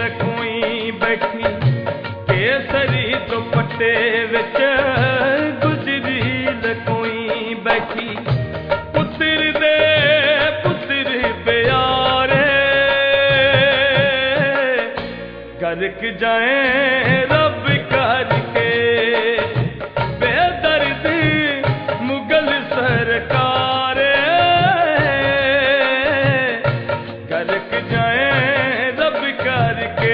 लकोई बैठी केसरी दुपट्टे विच गुजरी लकोई बैठी पुत्र दे पुत्र प्यारे गर्क जाए रब करके बेदर्द मुगल सरकार गर्क जाए रब करके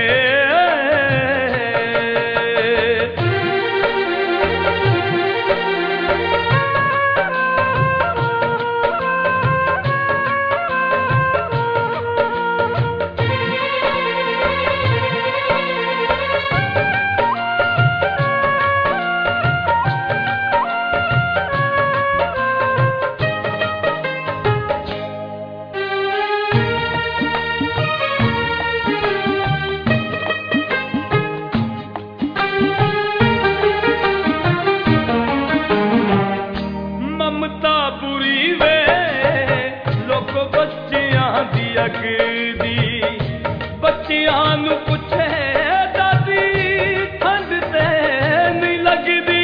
बच्चियां नू पुछे दादी ठंड ते नहीं लगदी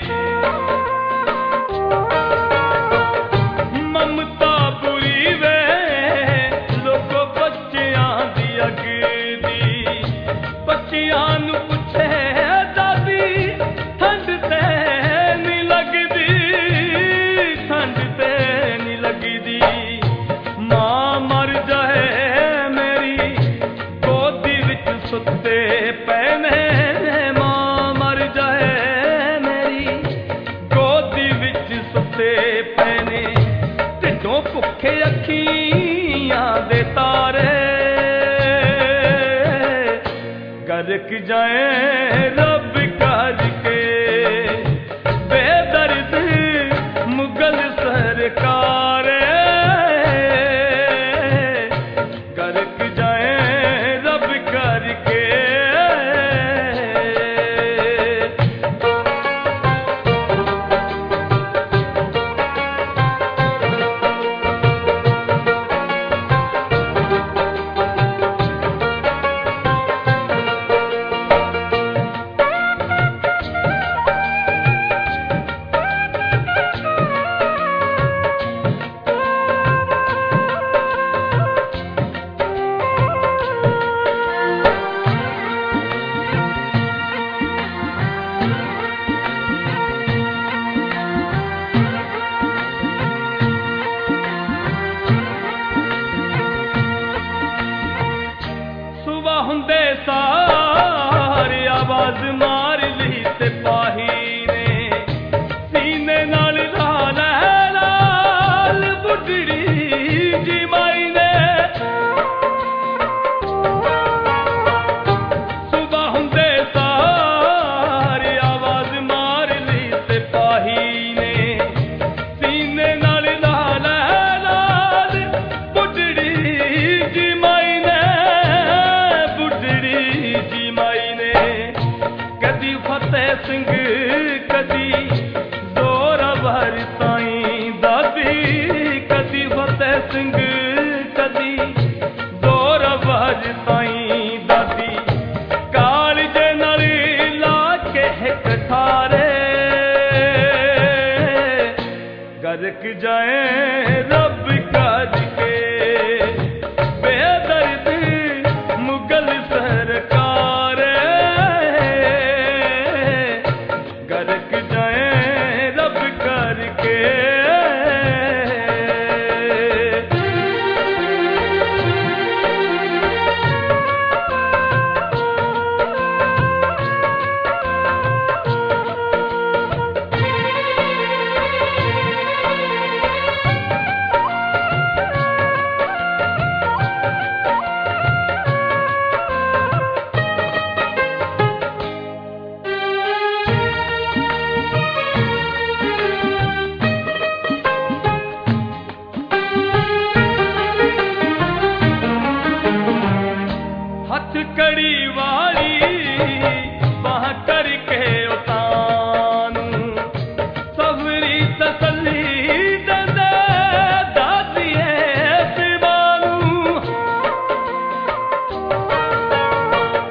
ममता बुरी वे लोगो बच्चियां दी अगदी बच्चियां नू पुछे दादी ठंड ते नहीं लगदी ठंड ते नहीं लगदी मां मर जाए सुते पैने मां मर जाए मेरी गोदी विच सुते पैने ढिडों भुखे अखियां दे तारे गर्क जाए रब करके बेदर्द मुगल सरकार गर्क जाए रब करके हुंदे सारे आवाज मार ली सिपाही ने सीने नाल लाल लाल बुढ़ड़ी जी माई ने सुबह हुंदे सारे आवाज मार ली सिपाही ने सीने नाल लाल लाल बुढ़ड़ी जी माई ने जी माई ने कदी फतेह सिंह कदी जोरावर साईं दादी कदी फतेह सिंह कदी जोरावर साईं दादी कालजे नाल ला के हिक ठारे गर्क जाए रब करके बेदर्द मुगल सरकार गर्क जाए रब करके कड़ी वाली बाह करके उतानू सबरी तसल्ली दे दादी है सिवानू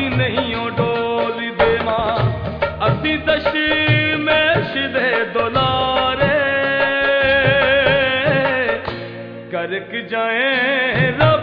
नहीं ओ डोल दे मां असी दशमेश दे दुलारे करक जाए